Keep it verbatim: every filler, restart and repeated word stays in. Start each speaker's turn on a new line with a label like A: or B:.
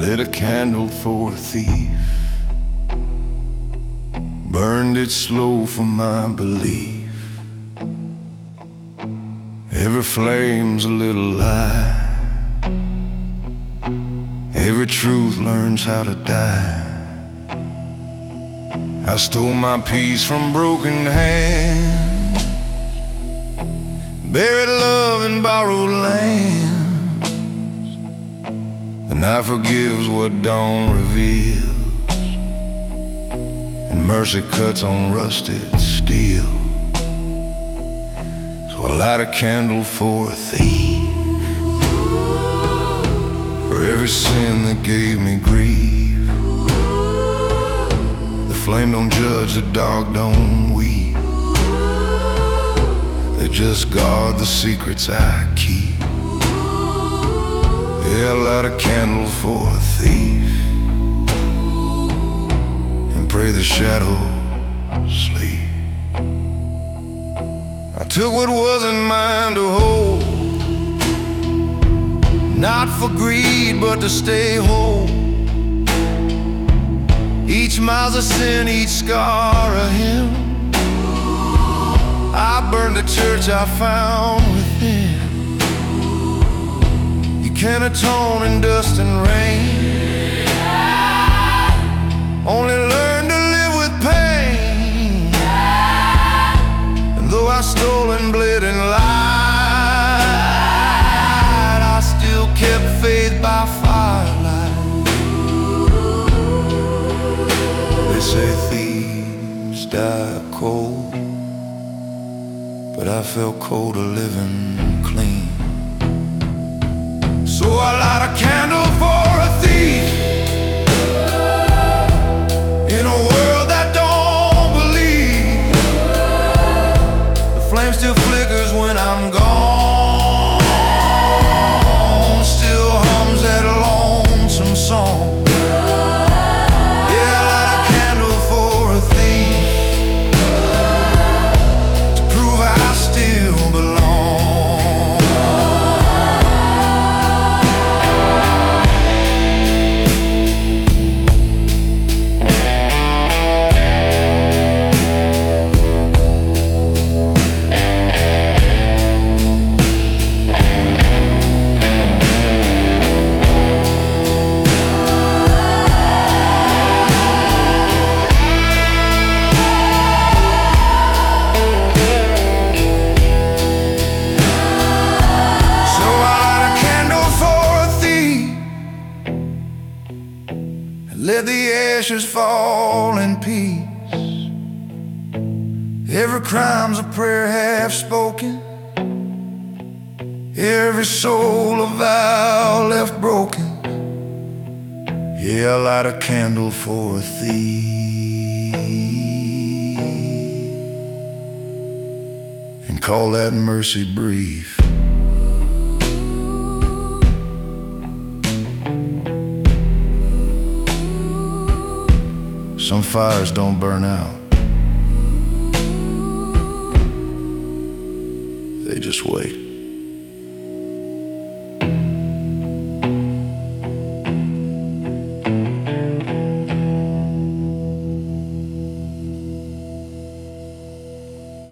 A: lit a candle for a thief, burned it slow for my belief. Every flame's a little lie, every truth learns how to die. I stole my peace from broken hands, buried love in borrowed lands. The night forgives what dawn reveals, and mercy cuts on rusted steel. So I light a candle for a thief, for every sin that gave me grief. The flame don't judge, the dog don't weep, they just guard the secrets I keep. Yeah, I light a candle for a thief and pray the shadows sleep. I took what wasn't mine to hold, not for greed but to stay whole. Each mile's a sin, each scar a hymn. I burned the church I found within. You can't atone in dust and rain, only learn to live with pain. And though I stole and bled and lied, I still kept faith by firelight. They say thieves die cold, but I felt colder living clean. So I light a candle for a thief in a world that don't believe. The flame still flickers when I'm gone, still hums that lonesome song. Let the ashes fall in peace. Every crime's a prayer half spoken, every soul a vow left broken. Yeah, I light a candle for a thief and call that mercy brief. Some fires don't burn out, they just wait.